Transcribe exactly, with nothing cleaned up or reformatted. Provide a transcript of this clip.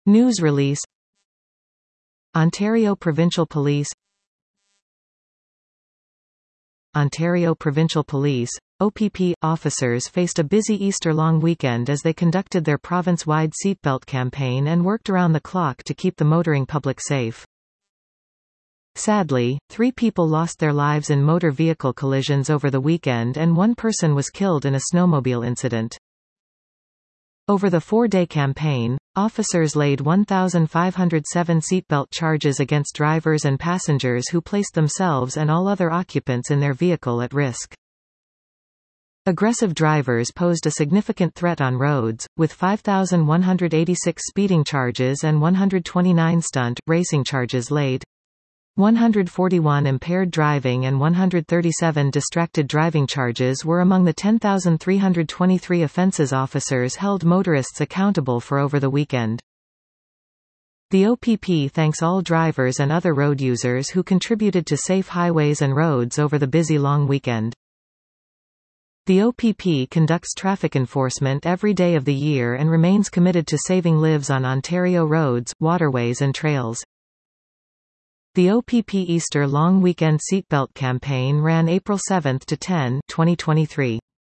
News release. Ontario Provincial Police. Ontario Provincial Police O P P officers faced a busy Easter long weekend as they conducted their province-wide seatbelt campaign and worked around the clock to keep the motoring public safe. Sadly, three people lost their lives in motor vehicle collisions over the weekend and one person was killed in a snowmobile incident. Over the four-day campaign, officers laid one thousand five hundred seven seatbelt charges against drivers and passengers who placed themselves and all other occupants in their vehicle at risk. Aggressive drivers posed a significant threat on roads, with five thousand one hundred eighty-six speeding charges and one hundred twenty-nine stunt racing charges laid. one hundred forty-one impaired driving and one hundred thirty-seven distracted driving charges were among the ten thousand three hundred twenty-three offences officers held motorists accountable for over the weekend. The O P P thanks all drivers and other road users who contributed to safe highways and roads over the busy long weekend. The O P P conducts traffic enforcement every day of the year and remains committed to saving lives on Ontario roads, waterways and trails. The O P P Easter Long Weekend Seatbelt Campaign ran April seventh to tenth, twenty twenty-three.